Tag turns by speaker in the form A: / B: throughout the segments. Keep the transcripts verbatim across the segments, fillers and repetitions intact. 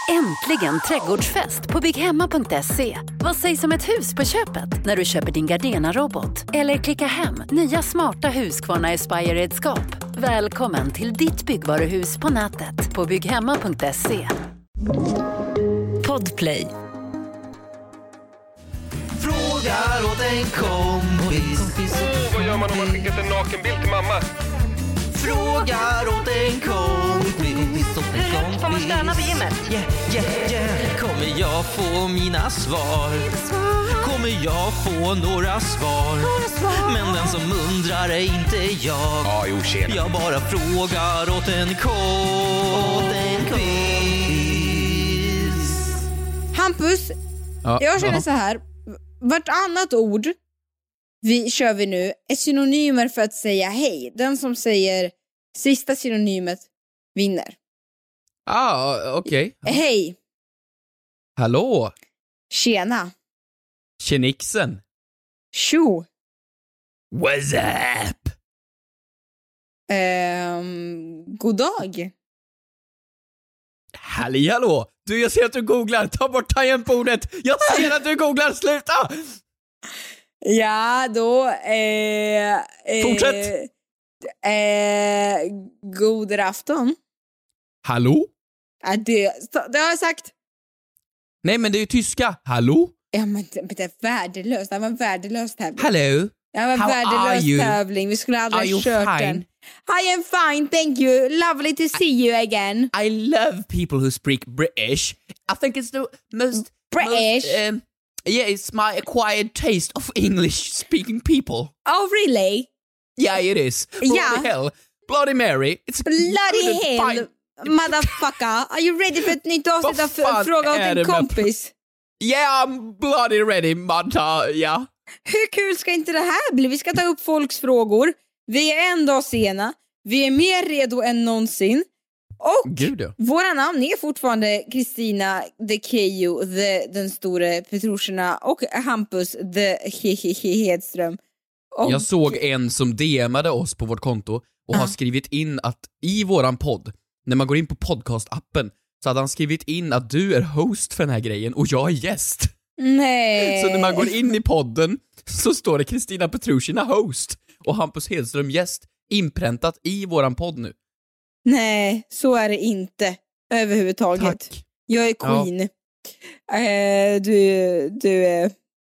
A: Äntligen trädgårdsfest på bygghemma punkt se. Vad sägs om ett hus på köpet när du köper din Gardena-robot? Eller klicka hem nya smarta Husqvarna Aspire-redskap. Välkommen till ditt byggvaruhus på nätet på bygghemma punkt se. Podplay.
B: Frågar åt en kompis.
C: Oh, vad gör man om man skickat en nakenbild till mamma?
B: Frågar åt en kompis.
D: Hur får man stöna på gymmet?
B: Yeah, yeah, yeah. Kommer jag få mina svar? Kommer jag få några svar? Men den som undrar är inte jag.
C: Ja, jo, tjena.
B: Jag bara frågar åt en kompis.
E: Hampus,
F: Ja,
E: jag känner
F: ja.
E: så här. Vartannat ord vi kör vi nu är synonymer för att säga hej. Den som säger sista synonymet vinner.
F: Ah, okej. Okay.
E: Hej,
F: Hallå,
E: tjena,
F: tjenixen.
E: tjo,
F: What's up?
E: ehm, god dag.
F: Halli hallå. Du, jag ser att du googlar. Ta bort tangentbordet. Jag ser att du googlar. Sluta.
E: Ja, då eh, eh,
F: Fortsätt.
E: Eh, god afton.
F: Hallå?
E: Ja, det, det har jag sagt.
F: Nej, men det är ju tyska. Hallå?
E: Ja, men det, det är värdelöst. Det var en värdelös tävling.
F: Hallå?
E: Det var en
F: How are
E: värdelös
F: you?
E: tävling. Vi skulle aldrig
F: Are you
E: ha kört
F: fine?
E: den. I am fine, thank you. Lovely to see you again.
F: I love people who speak British. I think it's the most...
E: British?
F: Most, um, yeah, it's my acquired taste of English-speaking people.
E: Oh, really?
F: Yeah, it is. Bloody
E: Yeah.
F: hell. Bloody Mary. It's
E: Bloody
F: good
E: hell,
F: fine.
E: motherfucker. Are you ready för ett nytt avsnitt av
F: Vad fan
E: Fråga åt
F: är
E: en
F: det med-
E: kompis?
F: Yeah, I'm bloody ready, mother. Yeah.
E: Hur kul ska inte det här bli? Vi ska ta upp folks frågor. Vi är en dag sena. Vi är mer redo än någonsin. Och
F: Gud, ja.
E: våra namn är fortfarande Kristina the Keyyo, the, den store Petroscherna, och Hampus the Hehehe Hedström. Och
F: Jag såg en som D M:ade oss på vårt konto och
E: Ah.
F: har skrivit in att i våran podd, när man går in på podcast-appen, så hade han skrivit in att du är host för den här grejen och jag är gäst.
E: Nej.
F: Så när man går in i podden så står det Kristina Petrushina host och Hampus Hedström gäst inpräntat i våran podd nu.
E: Nej, så är det inte överhuvudtaget.
F: Tack.
E: Jag är queen. Eh, du, du är...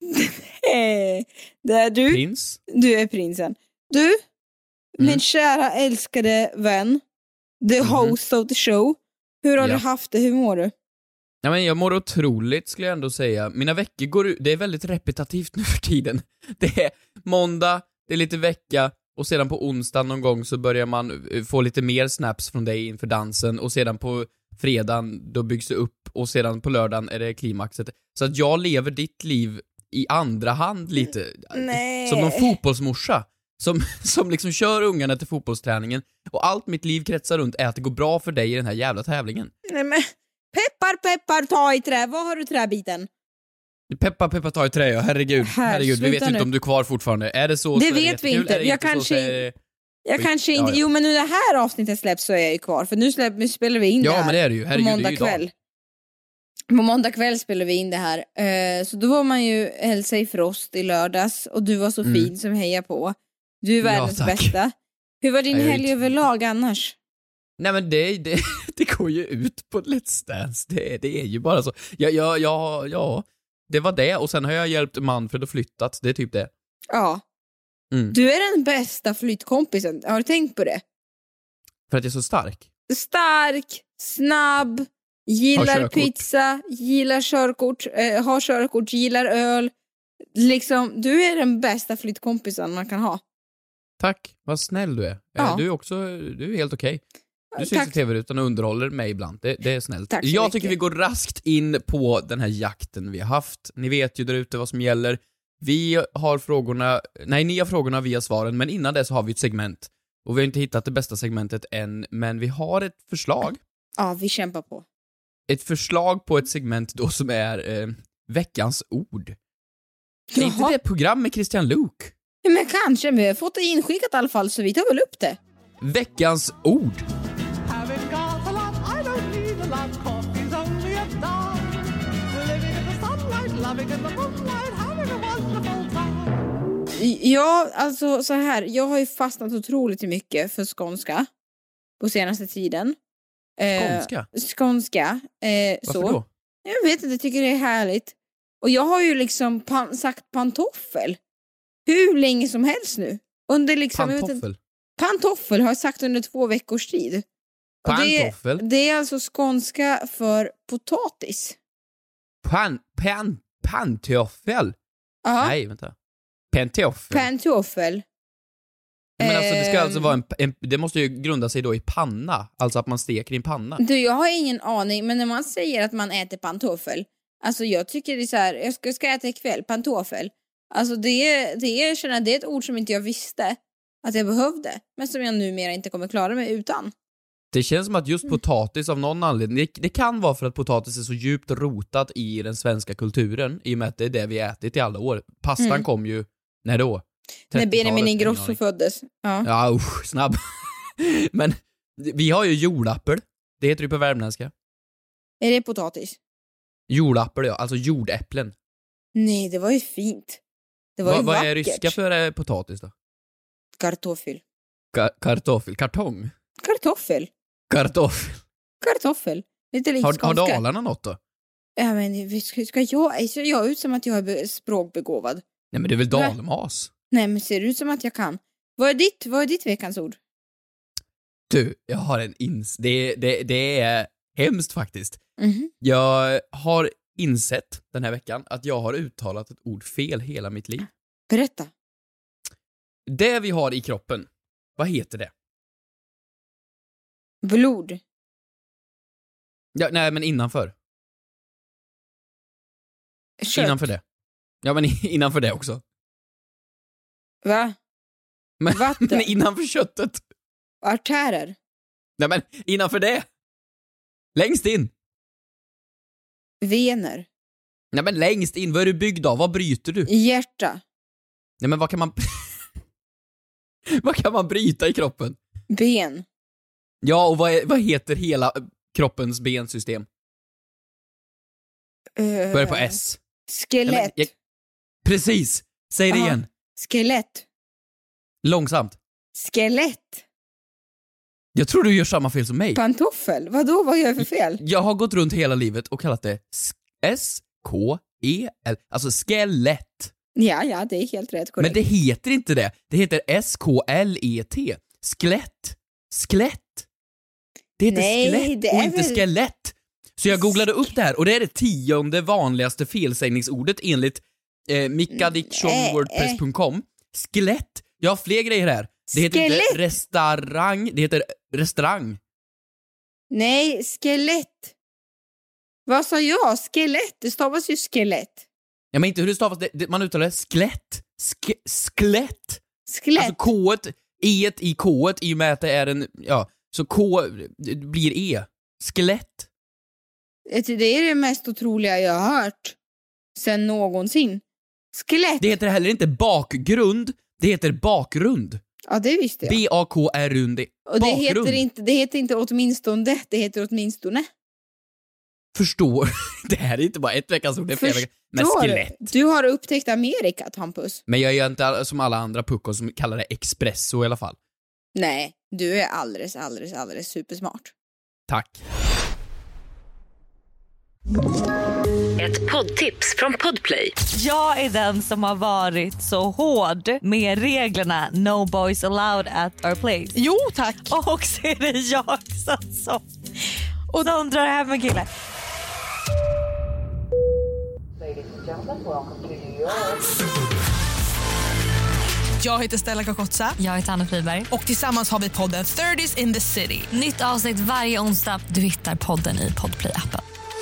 E: det är du.
F: Prins?
E: Du är prinsen. Du, min
F: Mm.
E: kära älskade vän, the host of the show. Hur har
F: Ja.
E: du haft det? Hur mår du?
F: Ja, men jag mår otroligt, skulle jag ändå säga. Mina veckor går ut, det är väldigt repetitivt nu för tiden. Det är måndag, det är lite vecka, och sedan på onsdag någon gång så börjar man eh, få lite mer snaps från dig inför dansen, och sedan på fredagen då byggs det upp, och sedan på lördagen är det klimaxet. Så att jag lever ditt liv i andra hand lite.
E: Nej.
F: Som någon fotbollsmorsa. Som, som liksom kör ungarna till fotbollsträningen, och allt mitt liv kretsar runt är att det går bra för dig i den här jävla tävlingen.
E: Nej, men peppar, peppar, ta i trä. Vad har du träbiten?
F: Peppa, peppa, ta i trä, ja. Herregud,
E: Här,
F: herregud, vi vet
E: sluta
F: inte
E: nu.
F: om du är kvar fortfarande. Är det så
E: Det
F: så är
E: vet vi
F: jättekul.
E: inte.
F: Är det
E: Jag
F: inte så,
E: kanske-
F: så är det...
E: Jag
F: Skit.
E: kanske inte...
F: Ja, ja.
E: Jo, men nu det här avsnittet släpps så är jag ju kvar. För nu, släpp, nu spelar vi in det
F: Ja,
E: här
F: men det är det ju.
E: på
F: Herregud, det är
E: måndag
F: ju idag.
E: kväll. På måndag kväll spelar vi in det här. Eh, så då var man ju hälsa i Frost i lördags. Och du var så
F: Mm.
E: fin som hejar på. Du är världens
F: tack.
E: bästa. Hur var din
F: Ja, jag
E: helg
F: vet.
E: överlag annars?
F: Nej, men det, det, det går ju ut på Let's Dance. Det, det är ju bara så. Ja, ja, ja, ja. Det var det, och sen har jag hjälpt Manfred att flyttat. Det är typ det.
E: Ja.
F: Mm.
E: Du är den bästa flyttkompisen. Har du tänkt på det?
F: För att jag är så stark.
E: Stark, snabb, gillar
F: Har körkort.
E: pizza, gillar körkort, eh, har körkort, gillar öl. Liksom, du är den bästa flyttkompisen man kan ha.
F: Tack, vad snäll du är.
E: Ja.
F: Eh, Du är också, du är helt okej. Du syns
E: Tack.
F: i tv-rutan och underhåller mig ibland. Det, det är snällt.
E: Tack så
F: Jag
E: mycket.
F: tycker vi går raskt in på den här jakten vi har haft. Ni vet ju där ute vad som gäller. Vi har frågorna, nej ni har frågorna, vi har svaren, men innan det så har vi ett segment. Och vi har inte hittat det bästa segmentet än, men vi har ett förslag.
E: Ja, vi kämpar på.
F: Ett förslag på ett segment då som är eh, veckans ord. Är inte
E: Jaha.
F: det ett program med Christian Luuk?
E: Ja, men kanske, men vi har fått det inskickat i alla fall, så vi tar väl upp det.
F: Veckans ord.
G: Haven't got a lot, I don't need a lot. Coffee's only a
E: Ja, alltså så här. Jag har ju fastnat otroligt mycket för skånska på senaste tiden. Eh,
F: Skånska?
E: Skånska. Eh,
F: Varför
E: så.
F: då?
E: Jag vet inte, jag tycker det är härligt. Och jag har ju liksom pan- sagt pantoffel hur länge som helst nu. Under liksom, jag vet inte,
F: Pantoffel?
E: pantoffel har jag sagt under två veckors tid. Och det,
F: Pantoffel?
E: det är alltså skånska för potatis.
F: Pan, pan, pantoffel?
E: Ja,
F: Nej, vänta. Pantoffel?
E: pantoffel.
F: Men alltså det ska
E: Ehm.
F: alltså vara en, en, det måste ju grunda sig då i panna, alltså att man steker i en panna.
E: Du, jag har ingen aning, men när man säger att man äter pantoffel, alltså jag tycker det är så här, jag ska, ska äta ikväll, pantoffel. Alltså det är, det är, känner, det är ett ord som inte jag visste att jag behövde, men som jag numera inte kommer klara mig utan.
F: Det känns som att just potatis av någon anledning, det, det kan vara för att potatis är så djupt rotat i den svenska kulturen, i och med att det är det vi ätit i alla år. Pastan
E: Mm.
F: kom ju, när då?
E: När Benjamin
F: trettiotalet,
E: Ingrosso
F: ingen aning.
E: föddes. Ja.
F: Ja, usch, snabb. Men vi har ju jordappel, det heter ju på värmländska.
E: Är det potatis?
F: Jordappel, ja, alltså jordäpplen.
E: Nej, det var ju fint. Det var
F: Va,
E: ju
F: vad
E: vackert.
F: är ryska för eh, potatis då?
E: Kartoffel.
F: Ka- kartoffel, kartong?
E: Kartoffel.
F: Kartoffel.
E: Kartoffel. Lite likt
F: Har, har
E: skånska.
F: Dalarna något då?
E: Ja, men ska, ska jag, ser jag ut som att jag är be- språkbegåvad?
F: Nej men det är väl dalmas?
E: Nej, men ser det ut som att jag kan? Vad är ditt, vad är ditt veckans ord?
F: Du, jag har en ins... Det, det, det är hemskt faktiskt.
E: Mhm.
F: Jag har insett den här veckan att jag har uttalat ett ord fel hela mitt liv.
E: Berätta.
F: Det vi har i kroppen, vad heter det?
E: Blod.
F: Ja, nej men innanför.
E: Kött.
F: Innanför det. Ja men innanför det också.
E: Va?
F: Men,
E: Vatten.
F: men innanför köttet.
E: Artärer.
F: Nej men innanför det. Längst in.
E: Vener.
F: Nej men längst in, vad är du byggd av? Vad bryter du?
E: Hjärta.
F: Nej men vad kan man... vad kan man bryta i kroppen?
E: Ben.
F: Ja, och vad, är, vad heter hela kroppens bensystem?
E: Uh,
F: Börjar på S.
E: Skelett.
F: Nej, men jag- Precis! Säg det
E: Aha.
F: igen.
E: Skelett.
F: Långsamt.
E: Skelett.
F: Jag tror du gör samma fel som mig.
E: Pantoffel. Vadå? Vad gör jag för fel?
F: Jag har gått runt hela livet och kallat det S K E L. Alltså skelett.
E: Ja, ja, det är helt rätt.
F: Men
E: Korrekt.
F: det heter inte det. Det heter S K L E T. Skelett. Skelett. Det heter
E: Nej,
F: skelett
E: det
F: och
E: är
F: inte
E: väl-
F: skelett. Så jag googlade upp det här och det är det tionde vanligaste felsägningsordet enligt eh, micadictionwordpress punkt com. Skelett. Jag har fler grejer här. Det heter
E: Skelett.
F: inte restaurang, det heter restaurang.
E: Nej, skelett. Vad sa jag? Skelett. Det stavas ju skelett.
F: Ja men inte hur det stavas, det, det, man uttalar det skelett. Sk, skelett.
E: Skelett.
F: Alltså K-et, E-et i K-et i och med att det är en, ja, så K det blir E. Skelett.
E: Det är det mest otroliga jag har hört sen någonsin. Skelett.
F: Det heter heller inte bakgrund, det heter bakgrund.
E: Ja, det visste jag.
F: B A K R U N D.
E: Och det heter,
F: Bakgrund.
E: inte, det heter inte åtminstone, det heter åtminstone.
F: Förstår. Det här är inte bara ett veckans ord, det är flera veckor. Men
E: Förstår
F: skelett.
E: du? Du har upptäckt Amerika, Hampus.
F: Men jag är ju inte all- som alla andra puckon som kallar det espresso i alla fall.
E: Nej, du är alldeles, alldeles, alldeles supersmart.
F: Tack.
D: Ett poddtips från Podplay.
G: Jag är den som har varit så hård med reglerna No boys allowed at our place.
H: Jo tack.
G: Och så är det jag som, som, och de drar hem en kille.
H: Jag heter Stella Kakotsa
I: Jag heter Anna Friberg.
H: och tillsammans har vi podden thirties in the city.
I: Nytt avsnitt varje onsdag. Du hittar podden i Podplay-appen.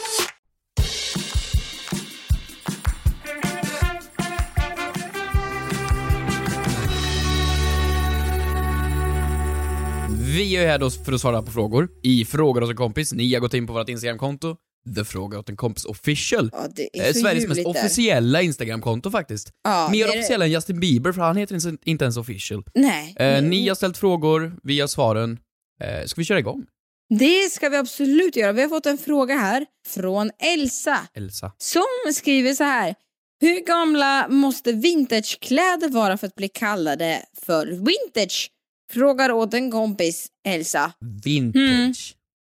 F: Vi är ju här då för att svara på frågor. I Frågor åt en kompis. Ni har gått in på vårt Instagramkonto. The Fråga åt en kompis official.
E: Ja, det
F: Eh,
E: är så
F: Sveriges mest
E: ljuvligt där.
F: officiella Instagramkonto faktiskt.
E: Ja,
F: Mer
E: det är det.
F: officiell än Justin Bieber, för han heter inte- inte ens official.
E: Nej.
F: Eh, ni har ställt frågor, vi har svaren. Eh, ska vi köra igång?
E: Det ska vi absolut göra. Vi har fått en fråga här från Elsa
F: Elsa.
E: som skriver så här. Hur gamla måste vintagekläder vara för att bli kallade för vintage? Frågar åt en kompis, Elsa.
F: Vintage. Mm.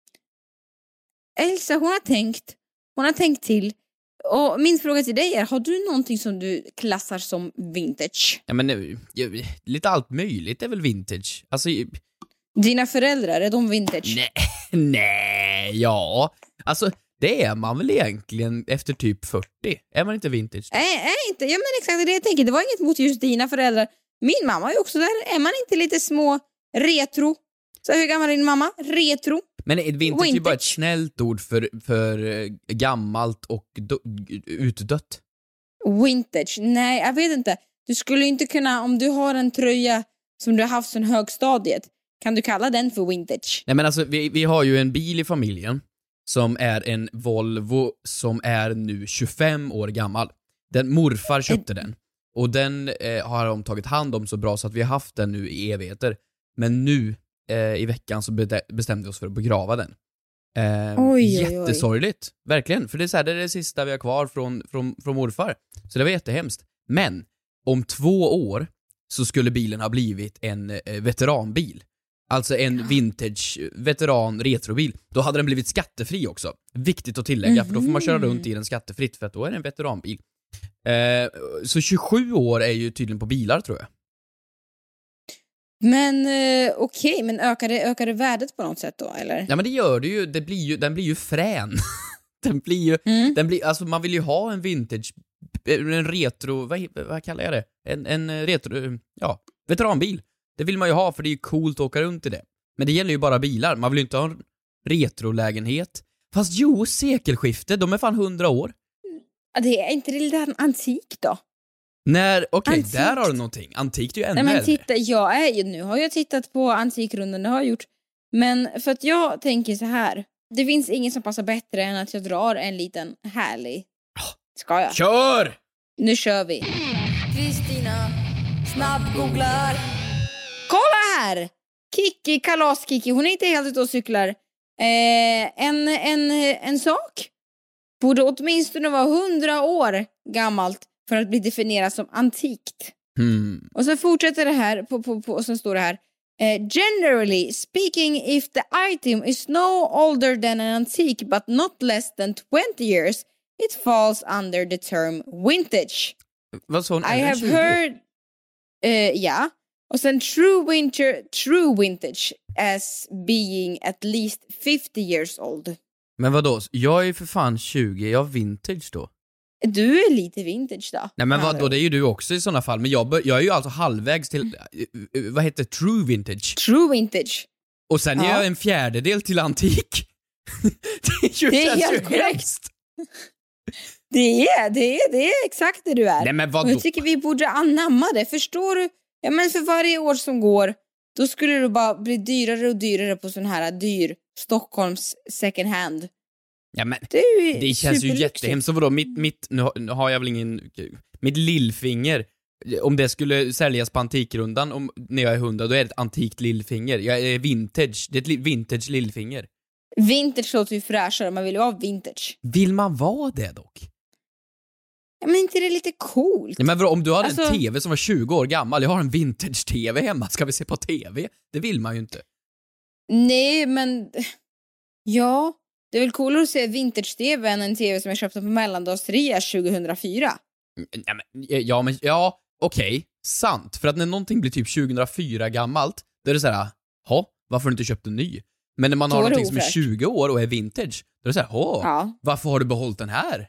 E: Elsa, hon har tänkt. Hon har tänkt till. Och min fråga till dig är, har du någonting som du klassar som vintage?
F: Ja, men nu, lite allt möjligt är väl vintage. Alltså...
E: Dina föräldrar, är de vintage?
F: Nej, nej, ja. Alltså, det är man väl egentligen efter typ fyrtio. Är man inte vintage?
E: Nej, är inte. Ja, men exakt det jag tänker. Det var inget mot just dina föräldrar. Min mamma är också där. Är man inte lite små retro? Så hur gammal är din mamma? Retro?
F: Men vintage, vintage är ju bara ett snällt ord för, för gammalt och do, utdött.
E: Vintage? Nej, jag vet inte. Du skulle inte kunna, om du har en tröja som du har haft sedan högstadiet, kan du kalla den för vintage?
F: Nej, men alltså, vi, vi har ju en bil i familjen som är en Volvo som är nu tjugofem år gammal. Den morfar köpte den. Och den eh, har de tagit hand om så bra så att vi har haft den nu i evigheter. Men nu eh, i veckan så be- bestämde vi oss för att begrava den. Eh,
E: oj, oj,
F: jättesorgligt, verkligen. För det är, så här, det är det sista vi har kvar från, från, från morfar. Så det var jättehemskt. Men om två år så skulle bilen ha blivit en eh, veteranbil. Alltså en vintage veteran retrobil. Då hade den blivit skattefri också. Viktigt att tillägga, mm-hmm. för då får man köra runt i den skattefritt för att då är det en veteranbil. Eh, så tjugosju år är ju tydligen på bilar, tror jag.
E: Men eh, okej, okay, men ökar det, ökar det värdet på något sätt då, eller?
F: Ja, men det gör det ju. Det blir ju den blir ju frän. den blir ju mm. den blir alltså man vill ju ha en vintage en retro, vad, vad kallar jag det? En en retro ja, veteranbil. Det vill man ju ha för det är ju coolt att åka runt i det. Men det gäller ju bara bilar. Man vill ju inte ha en retrolägenhet. Fast jo, sekelskifte, de är fan hundra år.
E: Det är inte det lite antik då?
F: När, okej, okay, där har du någonting. Antikt är ju ännu
E: Nej, men
F: äldre.
E: titta, jag är ju, nu har jag tittat på Antikrundan, det har jag gjort. Men för att jag tänker så här. Det finns ingen som passar bättre än att jag drar en liten härlig. Ska jag?
F: Kör!
E: Nu kör vi. Kristina snabbgooglar. Kolla här! Kiki, kalas-Kiki, hon är inte helt ute och cyklar. Eh, en, en, en sak borde åtminstone vara hundra år gammalt för att bli definierat som antikt.
F: Hmm.
E: Och så fortsätter det här, på, på, på, och så står det här. Eh, generally speaking, if the item is no older than an antique but not less than twenty years, it falls under the term vintage.
F: Vad sa hon?
E: I have tjugo? Heard... Ja. Uh, yeah. Och sen true winter, true vintage as being at least fifty years old.
F: Men vadå? Jag är för fan tjugo, jag är vintage då.
E: Du är lite vintage då.
F: Nej, men vadå? Det är ju du också i sådana fall. Men jag, bör, jag är ju alltså halvvägs till, uh, vad heter true vintage?
E: True vintage.
F: Och sen ja. är jag en fjärdedel till antik. det är ju,
E: det är helt korrekt. Det är, det är, det är exakt det du är.
F: Nej, men vadå?
E: Och jag tycker vi borde anamma det, förstår du? Ja, men för varje år som går, då skulle det bara bli dyrare och dyrare på sån här dyr Stockholms second hand.
F: Ja, men
E: det, är
F: det känns ju jättehemskt. Så vadå, mitt, mitt, nu har jag väl ingen, mitt lillfinger, om det skulle säljas på Antikrundan om, när jag är hundra, då är det ett antikt lillfinger. Jag är vintage, det är ett vintage lillfinger.
E: Vintage låter ju fräschare, man vill ju ha vintage.
F: Vill man vara det dock?
E: Ja, men inte det är lite coolt?
F: Ja, men bro, om du har
E: alltså...
F: en tv som var tjugo år gammal, jag har en vintage-tv hemma, ska vi se på tv? Det vill man ju inte.
E: Nej, men... Ja, det är väl coolare att se vintage-tv än en tv som jag köpte på mellandagsrea tjugohundrafyra.
F: Ja, men, ja, men, ja okej, okay, sant. För att när någonting blir typ tjugohundrafyra gammalt, då är det så här, ha, varför har du inte köpt en ny? Men när man har någonting som är tjugo år och är vintage, då är det så här, ha, ja. Varför har du behållit den här?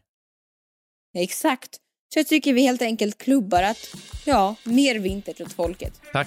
E: Exakt. Så jag tycker vi helt enkelt klubbar att, ja, mer vintage åt folket.
F: Tack.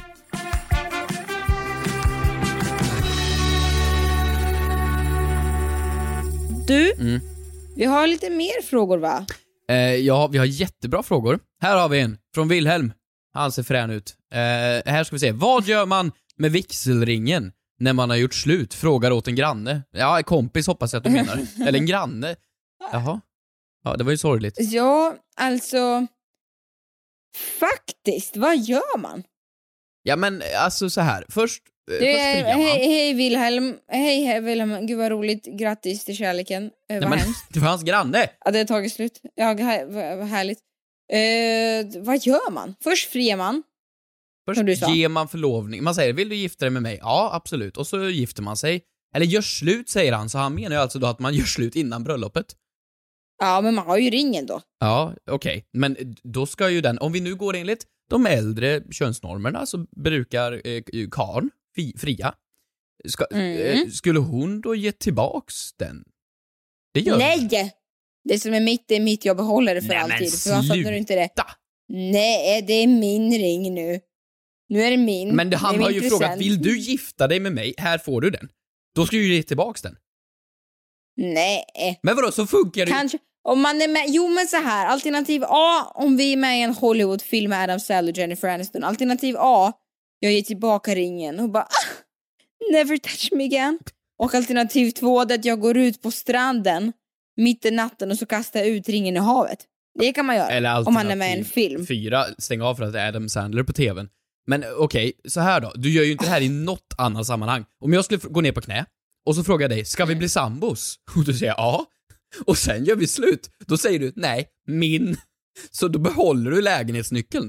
E: Du,
F: mm.
E: vi har lite mer frågor, va?
F: Eh, ja, vi har jättebra frågor. Här har vi en från Wilhelm. Han ser frän ut. Eh, här ska vi se. Vad gör man med vigselringen när man har gjort slut? Frågar åt en granne. Ja, en kompis hoppas jag att du menar. Eller en granne. Jaha. Ja, det var ju sorgligt.
E: Ja, alltså... Faktiskt, vad gör man?
F: Ja, men alltså så här. Först...
E: Det är, hej, hej Wilhelm. Hej, hej Wilhelm. Gud vad roligt. Grattis till kärleken.
F: Nej, men, det var hans granne.
E: Ja, det har tagit slut. Ja, vad härligt. Eh, vad gör man? Först friar man.
F: Först ger man förlovning. Man säger, vill du gifta dig med mig? Ja, absolut. Och så gifter man sig. Eller gör slut, säger han. Så han menar ju alltså då att man gör slut innan bröllopet.
E: Ja, men man har ju ringen då.
F: Ja, okej. Okay. Men då ska ju den, om vi nu går enligt de äldre könsnormerna så brukar eh, karn fria. Ska, mm. eh, skulle hon då ge tillbaks den? Det gör
E: Nej!
F: Det.
E: det som är mitt är mitt, jag behåller det för
F: Nej,
E: alltid.
F: Men
E: för varför
F: sluta!
E: du inte det? Nej, det är min ring nu. Nu är det min.
F: Men det, han
E: det
F: har ju
E: present.
F: frågat, vill du gifta dig med mig? Här får du den. Då ska du ju ge tillbaks den.
E: Nej.
F: Men vadå, så funkar det
E: Kanske, om man är med, jo men så här, alternativ A, om vi är med i en Hollywood-film med Adam Sandler och Jennifer Aniston. Alternativ A, jag ger tillbaka ringen och bara, ah, never touch me again. Och alternativ två, där jag går ut på stranden mitt i natten och så kastar jag ut ringen i havet. Det kan man göra.
F: Eller
E: om man är med i en film.
F: Fyra, stäng av för att det är Adam Sandler på tvn. Men okej, okay, så här då. Du gör ju inte det här i något annat sammanhang. Om jag skulle gå ner på knä och så frågar jag dig, ska vi bli sambos? Och du säger ja. Och sen gör vi slut. Då säger du, nej, min. Så då behåller du lägenhetsnyckeln.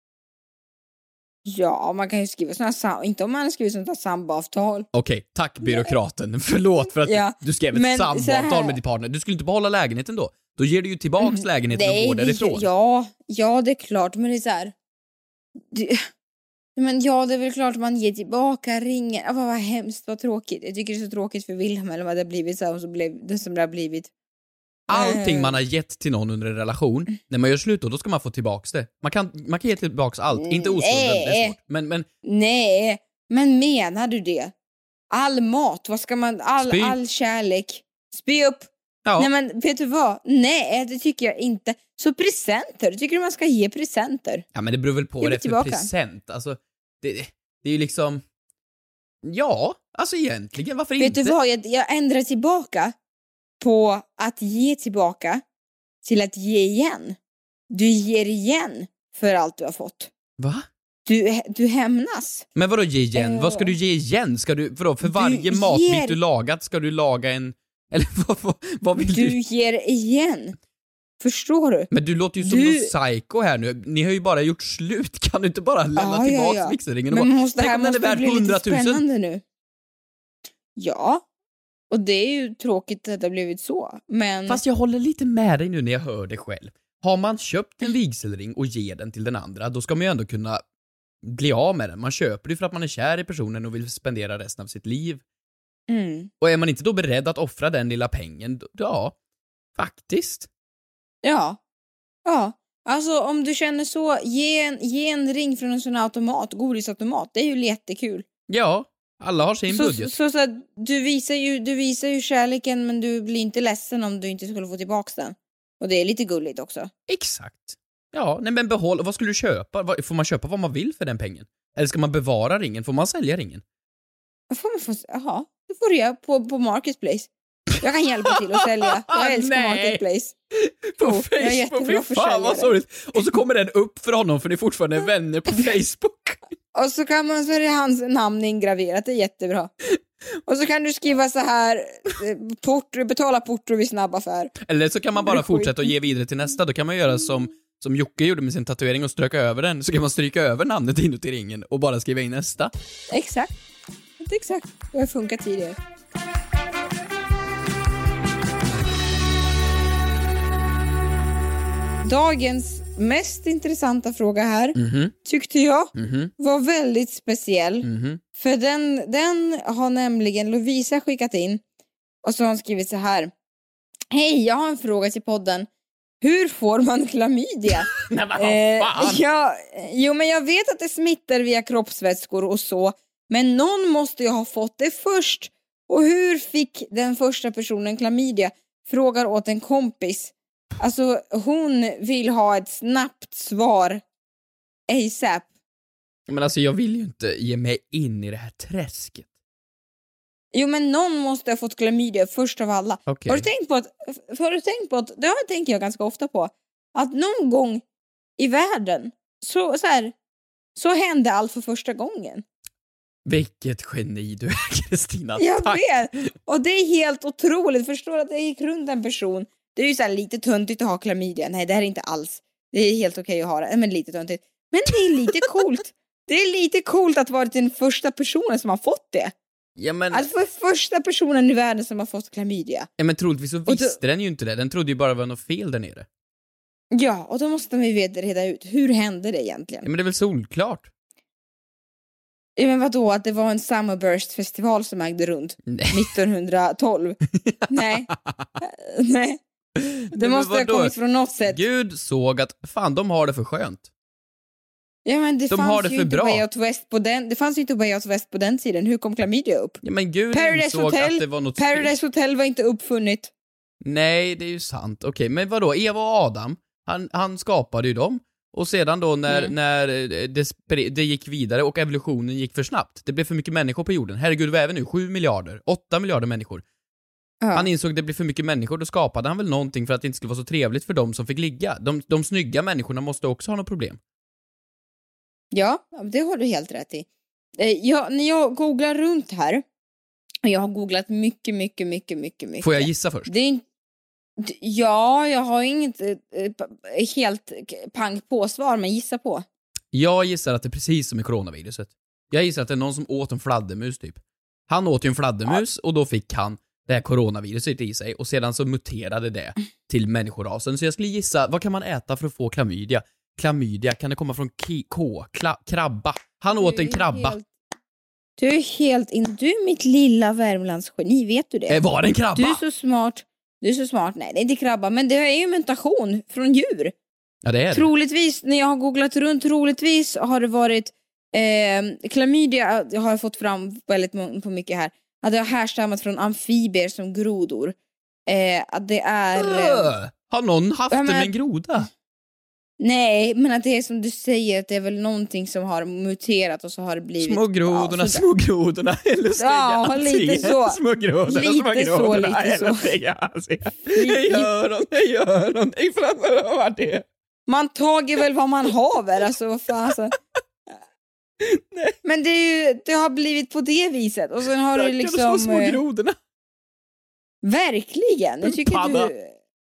E: Ja, man kan ju skriva sådana sam- inte om man skriver sådant här samboavtal.
F: Okej, okay, tack byråkraten. Förlåt för att ja, du skrev ett samboavtal med din partner. Du skulle inte behålla lägenheten då. Då ger du ju tillbaks mm, lägenheten och går därifrån.
E: Ja, ja, det är klart, men det är så här. Det, men ja, det är väl klart man ger tillbaka ringen. Oh, vad hemskt, vad tråkigt. Jag tycker det är så tråkigt för Wilhelm eller vad det har blivit så här, och så blev det som det har blivit.
F: Allting man har gett till någon under en relation, när man gör slut då, då ska man få tillbaks det. Man kan, man kan ge tillbaks allt, inte oskulden, det är svårt. Men, men...
E: Nej, men menar du det? All mat, vad ska man, all, all kärlek. Spy upp. Ja. Nej men vet du vad? Nej, det tycker jag inte. Så presenter, tycker du man ska ge presenter?
F: Ja men det beror väl på det för present. Alltså, det, det är ju liksom... Ja, alltså egentligen, varför
E: vet
F: inte?
E: Vet du vad, jag, jag ändrar tillbaka på att ge tillbaka till att ge igen. Du ger igen för allt du har fått.
F: Va?
E: Du, du hämnas.
F: Men vadå ge igen? Uh, vad ska du ge igen? Ska du, vadå, för varje
E: du
F: matbit
E: ger...
F: du lagat ska du laga en... Eller vad, vad, vad vill du?
E: Du ger igen. Förstår du?
F: Men du låter ju som du... någon psycho här nu. Ni har ju bara gjort slut. Kan du inte bara lämna ah, tillbaka ja, ja. vigselringen?
E: Men måste, det här
F: måste
E: måste bli lite spännande nu. Ja. Och det är ju tråkigt att det har blivit så. Men...
F: Fast jag håller lite med dig nu när jag hör det själv. Har man köpt en vigselring och ger den till den andra, då ska man ju ändå kunna bli av med den. Man köper det för att man är kär i personen och vill spendera resten av sitt liv.
E: Mm.
F: Och är man inte då beredd att offra den lilla pengen, då, ja, faktiskt.
E: Ja, ja. Alltså om du känner så, ge en, ge en ring från en sån här automat, godisautomat, det är ju jättekul.
F: Ja, alla har sin
E: så,
F: budget.
E: Så, så, så att du visar ju, du visar ju kärleken, men du blir inte ledsen om du inte skulle få tillbaka den. Och det är lite gulligt också.
F: Exakt. Ja, nej men behåll, vad skulle du köpa? Får man köpa vad man vill för den pengen? Eller ska man bevara ringen? Får man sälja ringen?
E: Får man få, jaha, det får du göra på, på Marketplace. Jag kan hjälpa till att sälja. Jag älskar
F: Nej.
E: Marketplace.
F: På
E: oh,
F: Facebook, fy fan vad sorgligt. Och så kommer den upp för honom för ni är fortfarande vänner på Facebook.
E: Och så kan man, så är det hans namn ingraverat, det är jättebra. Och så kan du skriva så här, port, betala porto vid snabb affär.
F: Eller så kan man bara fortsätta och ge vidare till nästa. Då kan man göra som, som Jocke gjorde med sin tatuering och ströka över den. Så kan man stryka över namnet inuti ringen och bara skriva in nästa.
E: Exakt. Exakt. Det har funkat tidigare. Dagens mest intressanta fråga här,
F: mm-hmm.
E: tyckte jag,
F: mm-hmm.
E: var väldigt speciell.
F: Mm-hmm.
E: För den, den har nämligen Lovisa skickat in. Och så har hon skrivit så här. Hej, jag har en fråga till podden. Hur får man klamydia?
F: Nej, men vad fan?
E: Eh, ja, jo, men jag vet att det smittar via kroppsvätskor och så. Men någon måste ju ha fått det först. Och hur fick den första personen klamydia? Frågar åt en kompis. Alltså, hon vill ha ett snabbt svar. ASAP.
F: Men alltså, jag vill ju inte ge mig in i det här träsket.
E: Jo, men någon måste ha fått klamydia först av alla.
F: Okay.
E: Har du tänkt på att, har du tänkt på att, det har jag tänkt jag ganska ofta på, att någon gång i världen så, så här, så hände allt för första gången.
F: Vilket geni du är, Kristina.
E: Jag
F: Tack.
E: vet. Och det är helt otroligt. Förstår att det gick runt en person. Det är ju så här lite töntigt att ha klamydia. Nej, det här är inte alls. Det är helt okej att ha det. Men lite töntigt. Men det är lite coolt. Det är lite coolt att vara den första personen som har fått det.
F: Ja, men...
E: Att vara första personen i världen som har fått klamydia.
F: Ja, men troligtvis så visste då... den ju inte det. Den trodde ju bara det var något fel där nere.
E: Ja, och då måste vi veta reda ut. Hur hände det egentligen?
F: Ja, men det är väl solklart.
E: Ja, men vadå? Att det var en Summerburst-festival som ägde runt nittonhundratolv? Nej. Nej. Det Nej, måste ha kommit från något sätt.
F: Gud såg att, fan, de har det för skönt.
E: Ja, men det
F: de
E: fanns
F: har det
E: ju
F: för
E: inte
F: bra.
E: Way Out West på den, det fanns ju inte Way Out West på den tiden. Hur kom klamydia upp?
F: Ja, men Gud
E: Paradise
F: såg
E: Hotel,
F: att det var något
E: Paradise
F: fel.
E: Hotel var inte uppfunnit.
F: Nej, det är ju sant. Okej, men vadå? Eva och Adam, han, han skapade ju dem. Och sedan då när, mm. när det, spre- det gick vidare och evolutionen gick för snabbt. Det blev för mycket människor på jorden. Herregud, vad är vi nu? Sju miljarder, åtta miljarder människor. Ja. Han insåg att det blev för mycket människor. Då skapade han väl någonting för att det inte skulle vara så trevligt för dem som fick ligga. De, de snygga människorna måste också ha något problem.
E: Ja, det har du helt rätt i. Jag, när jag googlar runt här, och jag har googlat mycket, mycket, mycket, mycket, mycket.
F: Får jag gissa först?
E: Det är, ja, jag har inget eh, helt pang på svar, men gissa på.
F: Jag gissar att det är precis som i coronaviruset. Jag gissar att det är någon som åt en fladdermus typ. Han åt ju en fladdermus ja. Och då fick han det här coronaviruset i sig och sedan så muterade det till människorasen. Så jag skulle gissa, vad kan man äta för att få klamydia? Klamydia, kan det komma från ki- K? Kla- krabba. Han åt en krabba.
E: Helt, du är helt in... Du är mitt lilla Värmlandsgeni, vet du det?
F: Eh, var det en krabba?
E: Du är så smart. Du är så smart. Nej, det är inte krabba, men det är ju mutation från djur.
F: Ja, det är det.
E: Troligtvis, när jag har googlat runt, troligtvis har det varit eh, klamydia, jag har fått fram väldigt på mycket här. Att det har härstammat från amfibier som grodor. Eh, att det är...
F: Äh, har någon haft det med en groda?
E: Nej, men att det är som du säger, att det är väl någonting som har muterat och så har det blivit...
F: Små grodorna, ja, små grodorna, lustiga.
E: Ja, lite så.
F: Små grodorna,
E: lite
F: små grodorna,
E: så, lite så.
F: Det gör de, det gör de. Ifrån vad var det?
E: Man tager väl vad man haver, alltså vad fan alltså. Nej. Men det, är ju, det har blivit på det viset. Och sen har du liksom...
F: De små grodorna.
E: Verkligen, jag tycker du...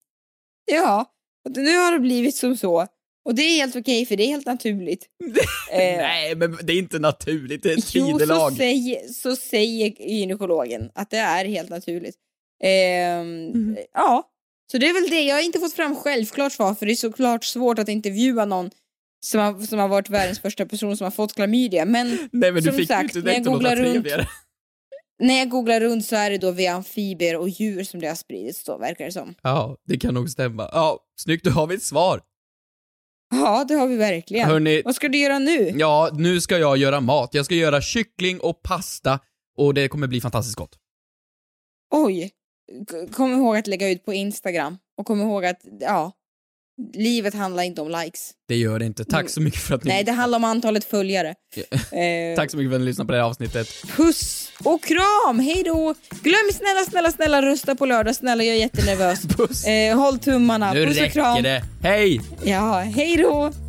E: Ja, nu har det blivit som så. Och det är helt okej, för det är helt naturligt.
F: Nej, men det är inte naturligt, det är en tidelag.
E: Jo, så säger, så säger gynekologen att det är helt naturligt. Ehm, mm. Ja, så det är väl det. Jag har inte fått fram självklart svar, för det är såklart svårt att intervjua någon som har, som har varit världens första person som har fått klamydia. Men,
F: nej, men du
E: som
F: fick
E: sagt,
F: inte det något trevligare.
E: När jag googlar runt så är det då via amfibier och djur som det har spridits då, verkar det som.
F: Ja, det kan nog stämma. Ja, snyggt, då har vi ett svar.
E: Ja, det har vi verkligen. Hörrni, vad ska du göra nu?
F: Ja, nu ska jag göra mat. Jag ska göra kyckling och pasta och det kommer bli fantastiskt gott.
E: Oj, kom ihåg att lägga ut på Instagram. Och kom ihåg att, ja, livet handlar inte om likes.
F: Det gör det inte. Tack så mycket för att ni...
E: Nej, det handlar om antalet följare.
F: eh... Tack så mycket för att ni lyssnade på det här avsnittet.
E: Puss och kram, hej då. Glöm snälla, snälla, snälla rösta på lördag. Snälla, jag är jättenervös.
F: Puss.
E: Eh, håll tummarna.
F: Nu
E: Puss och kram.
F: Nu räcker det. Hej!
E: Ja, hej då.